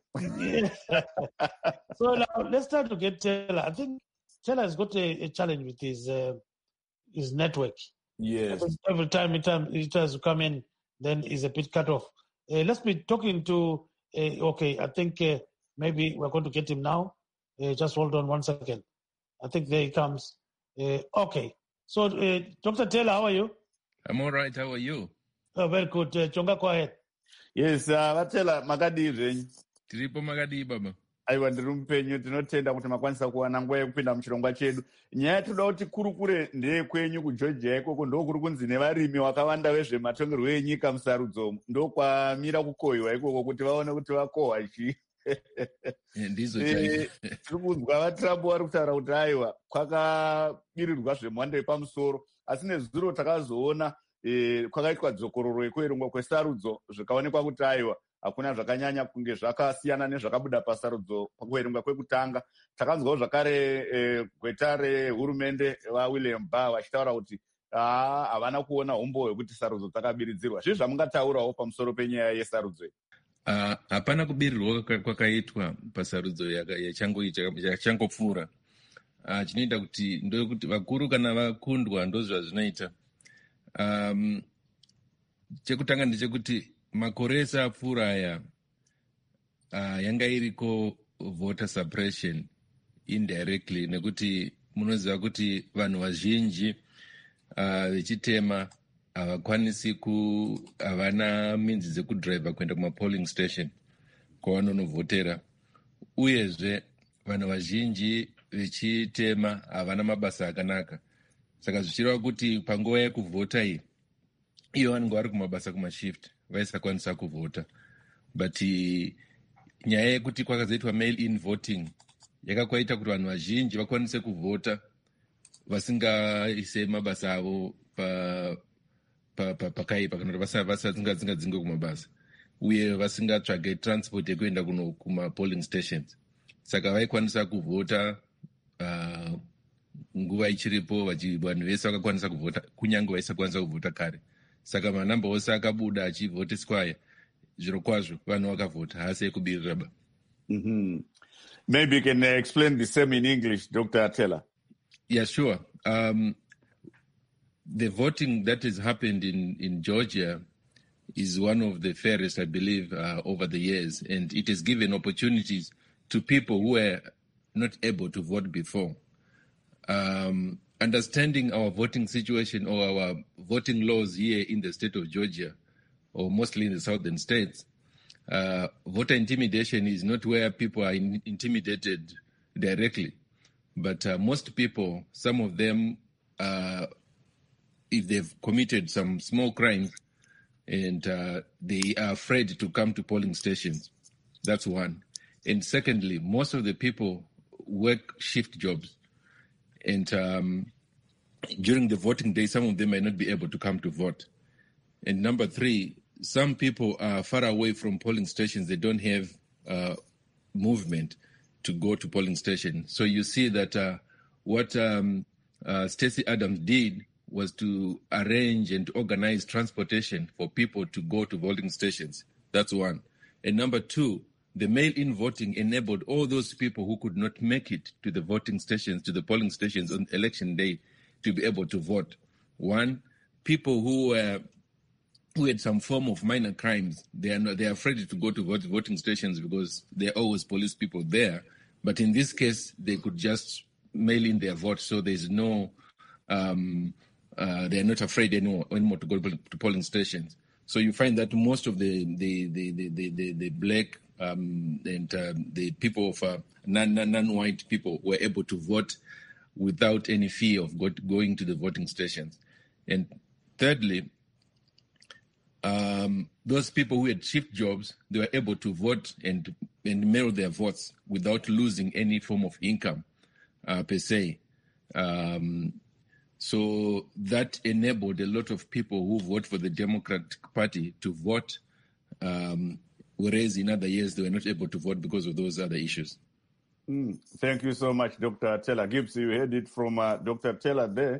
So now let's try to get Taylor. I think Taylor has got a challenge with his network. Yes. Every time he tries to come in, then he's a bit cut off. Let's be talking to. Okay, I think maybe we're going to get him now. Just hold on one second. I think there he comes. Okay. So, Dr. Taylor, how are you? I'm all right. How are you? Oh, very good. Chonga, go ahead. Yes, Taylor, makadi zvenyu. Tiripo makadi baba. Aiwa ndiri mupenyu, tinotenda kuti makwanisa kuwana nguva yekupinda muchirongwa chedu. Nyaya toda kuti kurukure ndeyekwenyu kuGeorgia ikoko ndokuri kunzi nevarimi wakawanda vezvematongerwo enyika musarudzo ndokwamira kukohwiwa ikoko kuti vaone kuti vakohwa chii. Ndizo chai. Tiri kunzwa vaTrump vari kutaura kuti aiwa kwakabirirwa zvemhando yepamusoro, asi nezuro takazoona kwakaitwa dzokororo yekuverengwa kwesarudzo zvikaonekwa kuti aiwa hakuna zvakanyanya kunge zvakasiyana nezvakabuda pasarudzo pakuverengwa kwekutanga. Takanzwawo zvakare gweta rehurumende vaWilliam Barr vachitaura kuti havana kuona umbo hwekuti sarudzo dzakabiridzirwa. Zvii zvamungataurawo pamusoro penyaya yesarudzo iyi? Hapana kubirirwa kwakaitwa pasarudzo yachangopfuura. Chinoita kuti ndokuti vakuru kana vakundwa ndozvazvinoita. Chekutanga ndechekuti makore ese apfuura aya yanga iriko voter suppression indirectly, nekuti munoziva kuti vanhu vazhinji vechitema havana minzi dzekudhiraivha kuenda kumapolling station kwavanonovhotera, uyezve vanhu vazhinji vechitema havana mabasa akanaka. Saka zvichireva kuti panguva yekuvhota iyi iyo vanenge vari kumabasa kumashift vaisakwanisa kuvhota. But nyaya yekuti kwakazoitwa mail in voting yakakwaita kuti vanhu vazhinji vakwanise kuvhota vasingaise mabasa avo pakaipa kana kuti vasingadzinge kumabasa, uye vasingatsvage transport yekuenda kumapolling stations. Saka vaikwanisa kuvhota nguva ichiripo, vanhu vese vakakwanisa kuvhota kunyange vaisakwanisa kuvhota kare. Saka manamba ose akabuda achivhotiswa aya, zviro kwazvo vanhu vakavhota, hasi ekubirira ba. Maybe you can explain the same in English, Dr. Taylor. Yeah, sure. The voting that has happened in Georgia is one of the fairest, I believe, over the years, and it has given opportunities to people who were not able to vote before. Understanding our voting situation or our voting laws here in the state of Georgia, or mostly in the southern states, voter intimidation is not where people are intimidated directly. But most people, some of them, if they've committed some small crimes and they are afraid to come to polling stations. That's one. And secondly, most of the people work shift jobs. And during the voting day, some of them may not be able to come to vote. And number three, some people are far away from polling stations. They don't have movement to go to polling station. So you see that what Stacey Adams did was to arrange and to organize transportation for people to go to voting stations. That's one. And number two, the mail-in voting enabled all those people who could not make it to the voting stations, to the polling stations on election day, to be able to vote. One, people who had some form of minor crimes, they are afraid to go to voting stations because there are always police people there. But in this case, they could just mail in their vote, so there's no, they're not afraid anymore to go to polling stations. So you find that most of the black and the people of non-white people were able to vote without any fear of going to the voting stations. And thirdly, those people who had shift jobs, they were able to vote and mail their votes without losing any form of income per se. So that enabled a lot of people who vote for the Democratic Party to vote, whereas in other years they were not able to vote because of those other issues. Thank you so much, Dr. Taylor Gibbs. You heard it from Dr. Taylor there,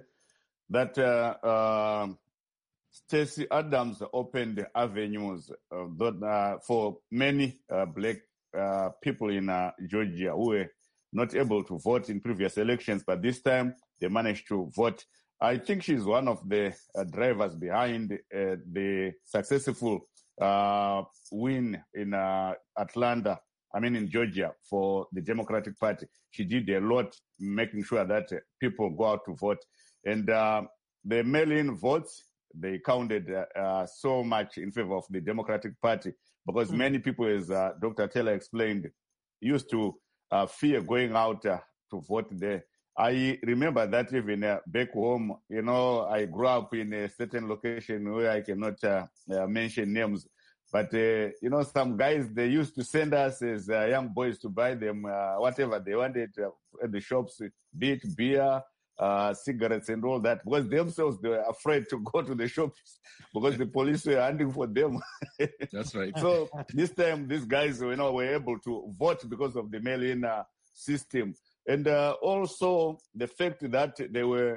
that Stacey Adams opened avenues for many black people in Georgia who were not able to vote in previous elections, but this time they managed to vote. I think she's one of the drivers behind the successful win in Atlanta, in Georgia, for the Democratic Party. She did a lot making sure that people go out to vote. And the mail-in votes, they counted so much in favor of the Democratic Party because many people, as Dr. Taylor explained, used to fear going out to vote there. I remember that even back home, I grew up in a certain location where I cannot mention names. But, some guys, they used to send us as young boys to buy them whatever they wanted at the shops, be it beer, cigarettes and all that, because themselves, they were afraid to go to the shops because the police were hunting for them. That's right. So this time, these guys, were able to vote because of the mail-in system. And also the fact that there were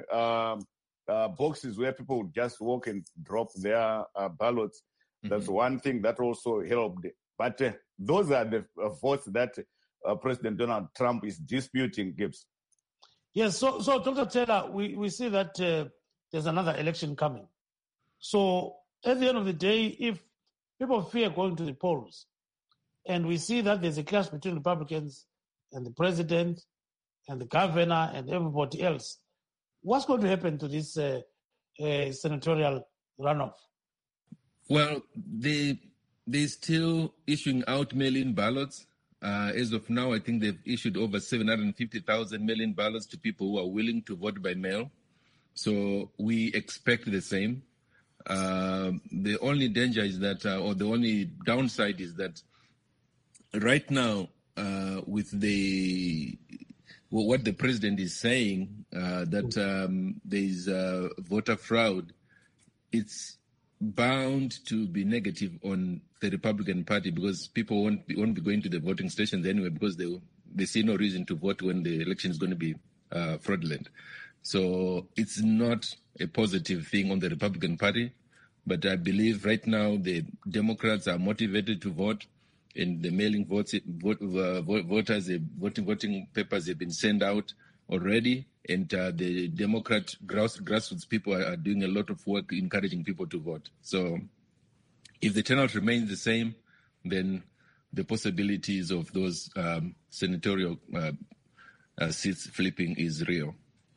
boxes where people would just walk and drop their ballots. That's one thing that also helped. But those are the votes that President Donald Trump is disputing, Gibbs. Yes, so Dr. Taylor, we see that there's another election coming. So at the end of the day, if people fear going to the polls, and we see that there's a clash between Republicans and the president and the governor and everybody else, what's going to happen to this senatorial runoff? Well, they're still issuing out mail-in ballots. As of now, I think they've issued over 750,000 mail-in ballots to people who are willing to vote by mail. So we expect the same. The only danger is that, or the only downside is that right now, with what the president is saying, that there's voter fraud, it's bound to be negative on the Republican Party because people won't be going to the voting stations anyway because they see no reason to vote when the election is going to be fraudulent. So it's not a positive thing on the Republican Party, but I believe right now the Democrats are motivated to vote, and the mailing voting papers have been sent out already, and the Democrat grassroots people are doing a lot of work encouraging people to vote. So if the turnout remains the same, then the possibilities of those senatorial seats flipping is real.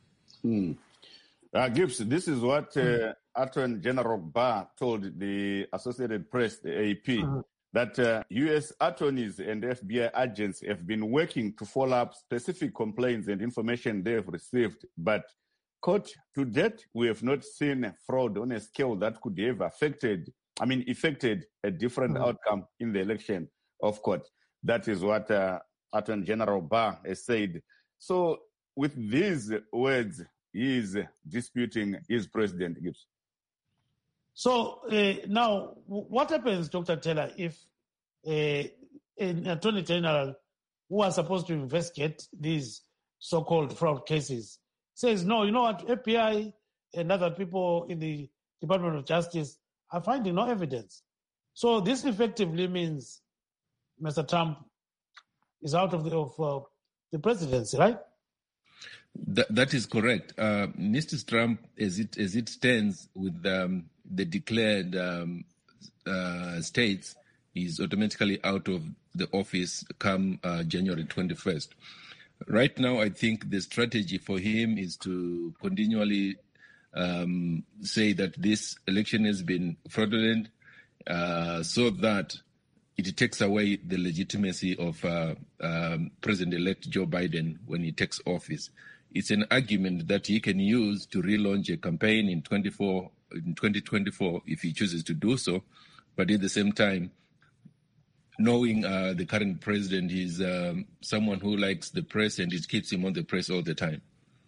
Gibbs, this is what Attorney General Barr told the Associated Press, the AP, that U.S. attorneys and FBI agents have been working to follow up specific complaints and information they have received. But, quote, to date, we have not seen fraud on a scale that could have affected a different outcome in the election, of course. That is what Attorney General Barr has said. So with these words, he is disputing his president, Gibbs. So now, what happens, Dr. Taylor, if an Attorney General who are supposed to investigate these so-called fraud cases says, no, you know what, FBI and other people in the Department of Justice are finding no evidence. So this effectively means Mr. Trump is out of the presidency, right? That is correct. Mr. Trump, as it stands with the declared states, is automatically out of the office come January 21st. Right now, I think the strategy for him is to continually say that this election has been fraudulent, so that it takes away the legitimacy of President-elect Joe Biden when he takes office. It's an argument that he can use to relaunch a campaign in 2024 if he chooses to do so. But at the same time, knowing the current president is someone who likes the press and it keeps him on the press all the time.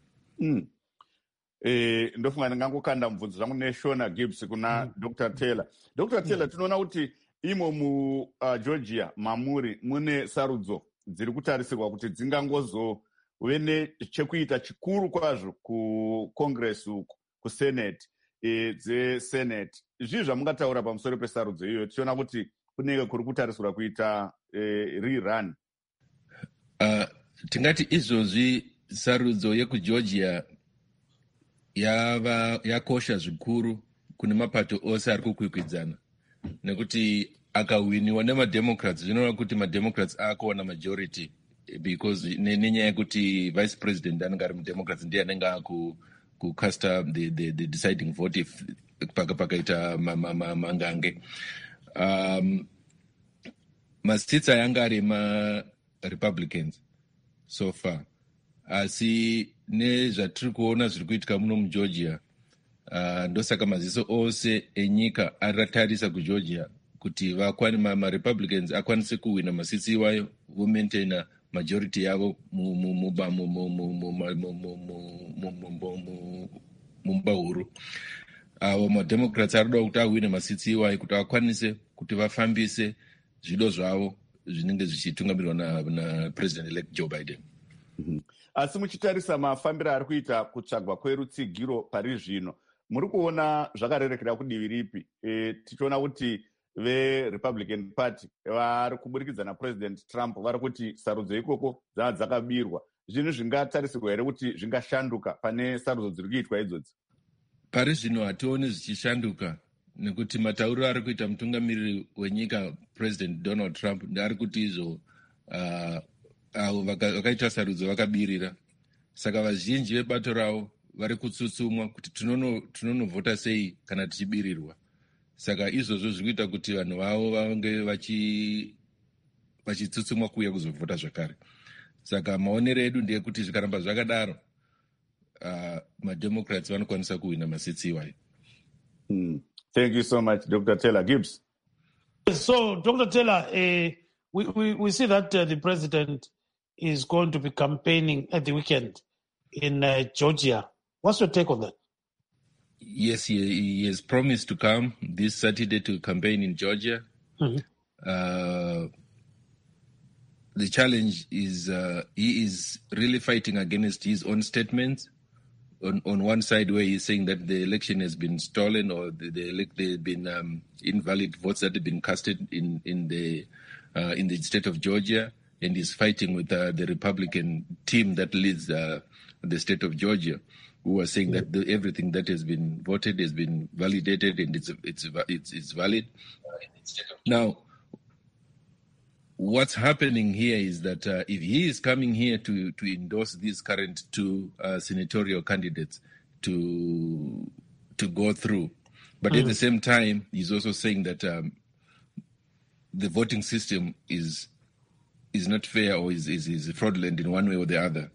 Ndofunga ndingangokanda mubvunzo zvangu neshona Gibbs kuna Dr. Taylor. Dr. Taylor, tinoona kuti imo mu Georgia mamuri mune sarudzo dziri kutarisirwa kuti dzingangozove nechekuita chikuru kwazvo kuCongress uku, kuSenate, dzeSenate. Zvii zvamungataura pamusoro pesarudzo iyoyo? Tichiona kuti kunenge kuri kutarisirwa kuita rerun. Tingati izvozvi sarudzo yekuGeorgia yakosha zvikuru kune mapato ose ari kukwikwidzana, nekuti akawiniwa nemademocrats zvinova kuti mademocrats akuona majority, because nenyaya yekuti vice president anenge ari mudemocrats ndiye anenge akukasta the deciding vote if pakaita mangange. Masitsi ayanga ari ma-Republicans so far, asi nezvatiri kuona zviri kuitika muno muGeorgia, ndosaka maziso ose enyika aratarisa kuGeorgia kuti ma-Republicans akwanise kuwina masitsi iwayo, vomaintaina majority yavo mumba huru. Avo mademocrats arikuda kuti awine masitsi iwayo kuti akwanise kuti vafambise zvido zvavo zvinenge zvichitungamirirwa napresident-elect Joe Biden. Asi muchitarisa mafambiro ari kuita kutsvagwa kwerutsigiro pari zvino, muri kuona zvakarerekera kudivi ripi? Tichiona kuti veRepublican Party vari kuburikidza naPresident Trump vari kuti sarudzo ikoko dzakabirwa. Zvinhu zvingatarisirwa here kuti zvingashanduka pane sarudzo dziri kuitwa idzodzi? Pari zvino hationi zvichishanduka, nekuti matauriro ari kuita mutungamiriri wenyika President Donald Trump ndeari kuti izvo avo vakaita sarudzo vakabirira. Saka vazhinji vebato ravo vari kutsutsumwa kuti tinonovhota sei kana tichibirirwa. Saka izvozvo zviri kuita kuti vanhu vavo vange vachitsutsumwa kuuya kuzovhota zvakare. Saka maonero edu ndeyekuti zvikaramba zvakadaro, mademocrats vanokwanisa kuwina masitsi iwayo. Thank you so much, Dr. Taylor. Gibbs. So, Dr. Taylor, we see that the president is going to be campaigning at the weekend in Georgia. What's your take on that? Yes, he has promised to come this Saturday to campaign in Georgia. The challenge is he is really fighting against his own statements. On one side, where he's saying that the election has been stolen or there have been invalid votes that have been casted in the state of Georgia, and he's fighting with the Republican team that leads the state of Georgia, who are saying that everything that has been voted has been validated and it's valid. Now, what's happening here is that if he is coming here to endorse these current two senatorial candidates to go through, but at the same time, he's also saying that the voting system is not fair or is fraudulent in one way or the other,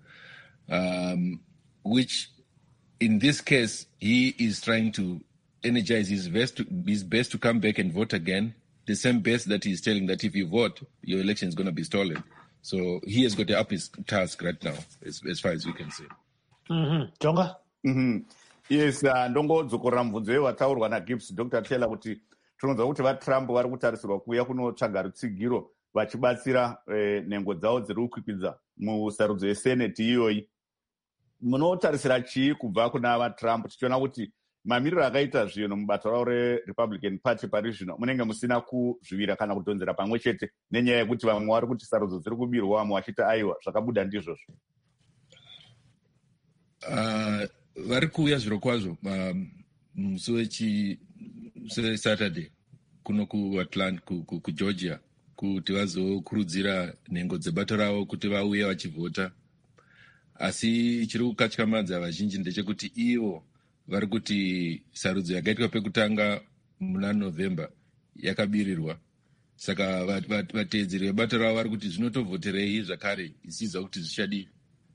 which in this case, he is trying to energize his best to come back and vote again the same base that he's telling that if you vote, your election is going to be stolen. So he has got to up his task right now, as far as we can see. Jonga? Yes, ndongodzokorera mubvunzo wataurwa naGibbs Dr. Taylor kuti tinonzwa kuti vaTrump vari kutarisirwa kuuya kunotsvaga rutsigiro vachibatsira nhengo dzavo dziri kukwikwidza musarudzo yeseneti iyoyi. Munotarisira chii kubva kuna vaTrump tichiona kuti mamiriro akaita zvinhu mubato ravo reRepublican Party pari zvino munenge musina kuzvivira kana kudhonzera pamwe chete nenyaya yekuti vamwe vari kuti sarudzo dziri kubirwa vamwe vachiti aiwa zvakabuda ndizvozvo? Vari kuuya zviro kwazvo musi weSaturday kuno kuGeorgia kuti vazokurudzira nhengo dzebato ravo kuti vauye vachivhota. Asi chiri kukatyamadza vazhinji ndechekuti ivo vari kuti sarudzo yakaitwa pekutanga muna November yakabirirwa. Saka vateedzeri vebato ravo vari kuti zvinotovhoterei zvakare zvichibva kuti zvichadi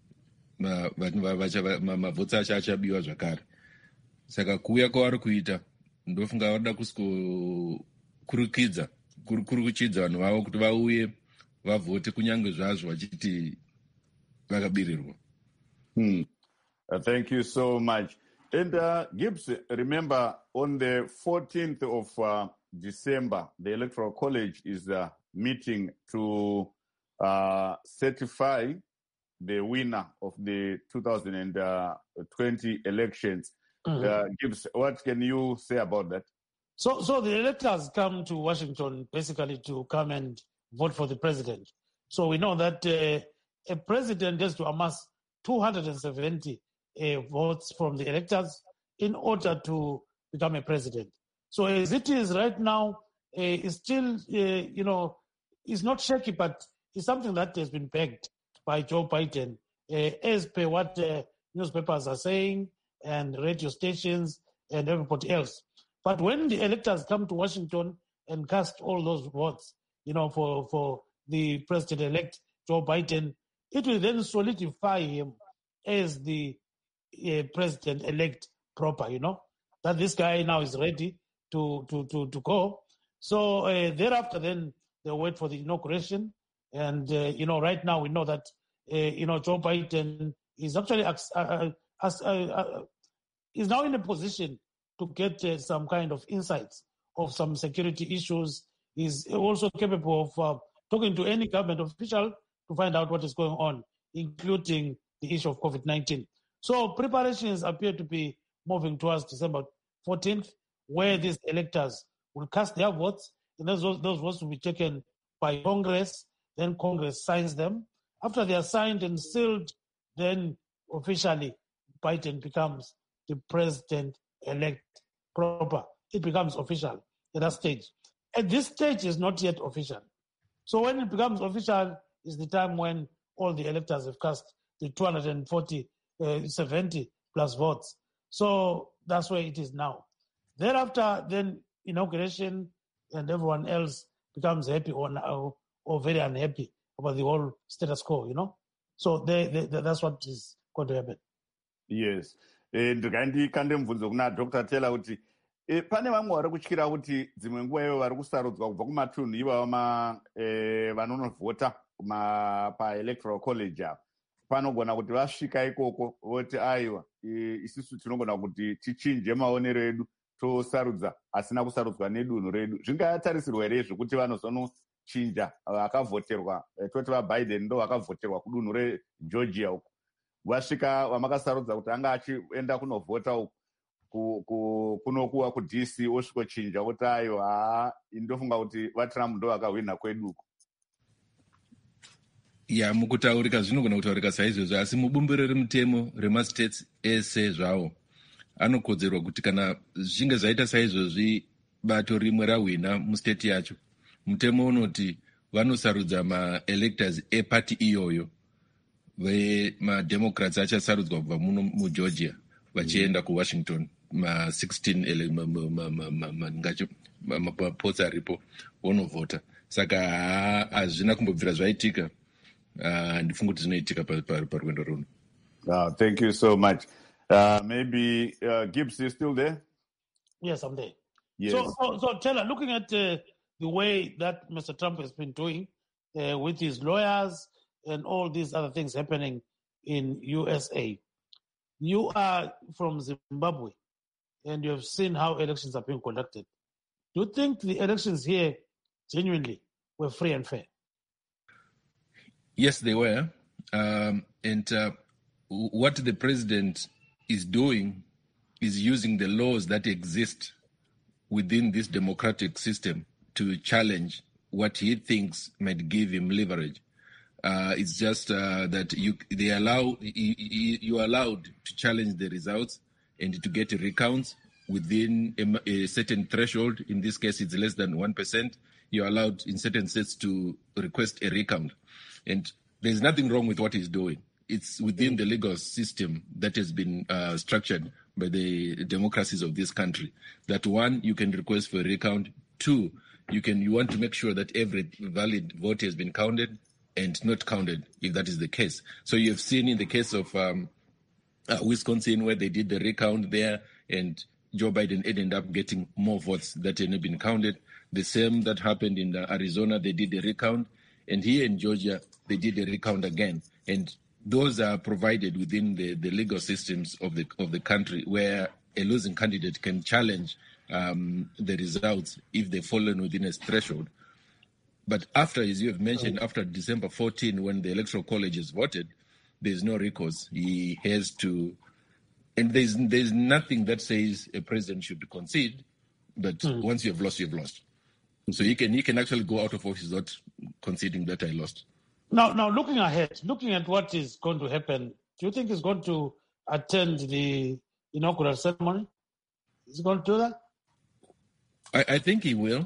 mavhotsi acho achabiwa zvakare. Saka kuuya kwavari kuita ndofunga varida kusikokurukidza vanhu vavo kuti vauye vavhote kunyange zvazvo vachiti vakabirirwa. Thank you so much. And Gibbs, remember on the 14th of December, the Electoral College is meeting to certify the winner of the 2020 elections. Gibbs, what can you say about that? So the electors come to Washington basically to come and vote for the president. So we know that a president has to amass 270 votes from the electors in order to become a president. So as it is right now, it's still, it's not shaky, but it's something that has been pegged by Joe Biden, as per what newspapers are saying and radio stations and everybody else. But when the electors come to Washington and cast all those votes, for the president-elect Joe Biden, it will then solidify him as the president-elect proper, that this guy now is ready to go. So thereafter, then they'll wait for the inauguration. And, right now we know that, Joe Biden is actually is now in a position to get some kind of insights of some security issues. He's also capable of talking to any government official to find out what is going on, including the issue of COVID-19. So preparations appear to be moving towards December 14th, where these electors will cast their votes, and those votes will be taken by Congress. Then Congress signs them. After they are signed and sealed, then officially Biden becomes the president-elect proper. It becomes official at that stage. At this stage, it's not yet official. So when it becomes official is the time when all the electors have cast the 270 plus votes. So that's where it is now. Thereafter, then inauguration and everyone else becomes happy or very unhappy about the whole status quo, So that's what is going to happen. Yes. Ndikandikande mubvunzo kuna Dr. Taylor kuti pane vamwe vari kutyira kuti dzimwe nguva iyo vari kusarudzwa kubva kumatunhu ivava vanonovhota paelectoral college apo panogona kuti vasvika ikoko voti aiwa isusu tinogona kuti tichinje maonero edu tosarudza asina kusarudzwa nedunhu redu. Zvingatarisirwa here zvekuti vanozonochinja vakavhoterwa toti vaBiden ndo vakavhoterwa kudunhu reGeorgia uko vasvika vamakasarudza kuti anga achienda kunovhota uko kunokuwa kuDC osvikochinja kuti aiwa ndofunga kuti vaTrump ndo vakahwina kweduko. Mukutaurika zvinogona kutaurika saizvozvo, asi mubumbiro remutemo remastates ese zvawo anokodzerwa kuti kana zvichinge zvaita saizvozvi bato rimwe rahwina mustate yacho, mutemo unoti vanosarudza maelectors epati iyoyo. VeMademocrats achasarudzwa kubva muno muGeorgia vachienda kuWashington ma16 mapotsi aripo vonovhota. Saka hazvina kumbobvira zvaitika. Ndifunga kuti zvinoitika parwendo runo. Thank you so much. Maybe Gibbs is still there? Yes, I'm there. Yes. So Taylor, looking at the way that Mr. Trump has been doing with his lawyers and all these other things happening in USA. You are from Zimbabwe, and you have seen how elections are being conducted. Do you think the elections here genuinely were free and fair? Yes, they were. What the president is doing is using the laws that exist within this democratic system to challenge what he thinks might give him leverage. It's just that you're allowed to challenge the results and to get recounts within a certain threshold. In this case, it's less than 1%. You're allowed in certain states to request a recount. And there's nothing wrong with what he's doing. It's within the legal system that has been structured by the democracies of this country. That one, you can request for a recount. Two, you want to make sure that every valid vote has been counted and not counted, if that is the case. So you have seen in the case of Wisconsin, where they did the recount there, and Joe Biden ended up getting more votes that had not been counted. The same that happened in Arizona, they did the recount, and here in Georgia, they did the recount again. And those are provided within the legal systems of the country, where a losing candidate can challenge the results if they've fallen within a threshold. But after, as you have mentioned, after December 14, when the Electoral College has voted, there's no recourse. He has to, and there's nothing that says a president should concede, but once you've lost, you've lost. So he can actually go out of office without conceding that I lost. Now, looking ahead, looking at what is going to happen, do you think he's going to attend the inaugural ceremony? Is he going to do that? I think he will.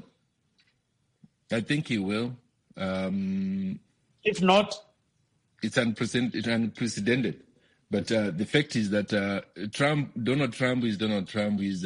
If not, it's unprecedented. But the fact is that Donald Trump is Donald Trump. Is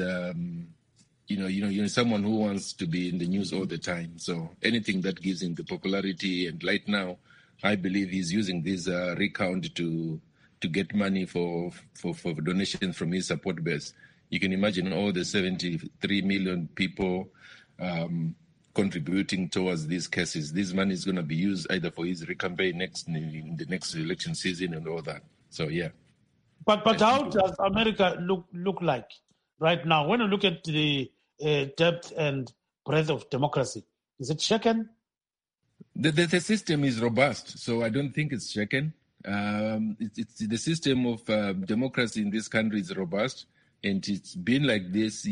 someone who wants to be in the news all the time. So anything that gives him the popularity, and right now, I believe he's using this recount to get money for donations from his support base. You can imagine all the 73 million people contributing towards these cases. This money is going to be used either for his campaign in the next election season and all that. So, yeah. But how does America look like right now? When you look at the depth and breadth of democracy, is it shaken? The system is robust, so I don't think it's shaken. It's the system of democracy in this country is robust, and it's been like this.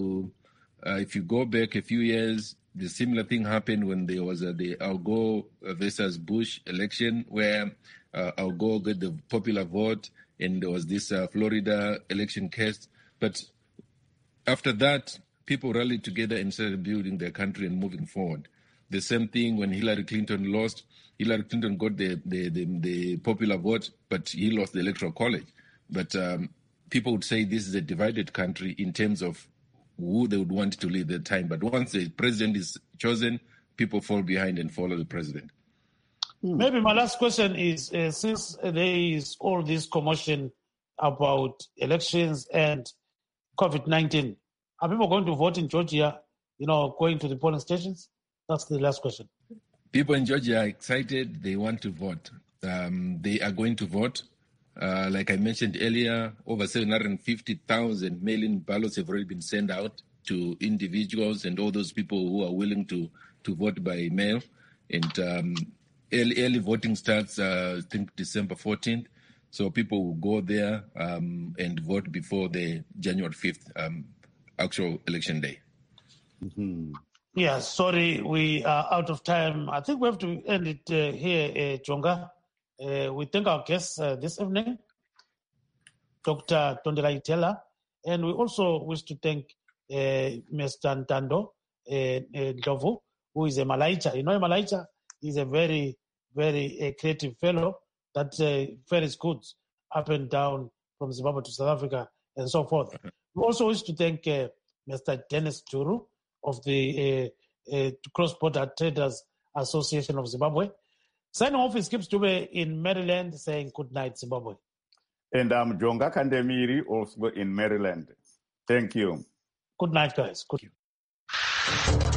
If you go back a few years, the similar thing happened when there was the Al Gore versus Bush election, where Al Gore got the popular vote, and there was this Florida election case. But after that, people rallied together and started building their country and moving forward. The same thing when Hillary Clinton lost. Hillary Clinton got the popular vote, but he lost the Electoral College. But people would say this is a divided country in terms of who they would want to lead the time. But once the president is chosen, people fall behind and follow the president. Maybe my last question is, since there is all this commotion about elections and COVID-19, are people going to vote in Georgia, going to the polling stations? That's the last question. People in Georgia are excited. They want to vote. They are going to vote. Like I mentioned earlier, over 750,000 mail-in ballots have already been sent out to individuals and all those people who are willing to vote by mail. And early voting starts, I think, December 14th. So people will go there and vote before the January 5th actual election day. Mm-hmm. Yeah, sorry, we are out of time. I think we have to end it here, Jonga. We thank our guests this evening, Dr. Tondela Itela, and we also wish to thank Mr. Ntando Ndlovu, who is a Malaicha. A Malaicha is a very, very creative fellow that ferries goods up and down from Zimbabwe to South Africa and so forth. We also wish to thank Mr. Dennis Juru of the Cross-Border Traders Association of Zimbabwe. Signing off is Kip Stube in Maryland, saying good night, Zimbabwe. And I'm Jonga Kandemiri, also in Maryland. Thank you. Good night, guys. Good.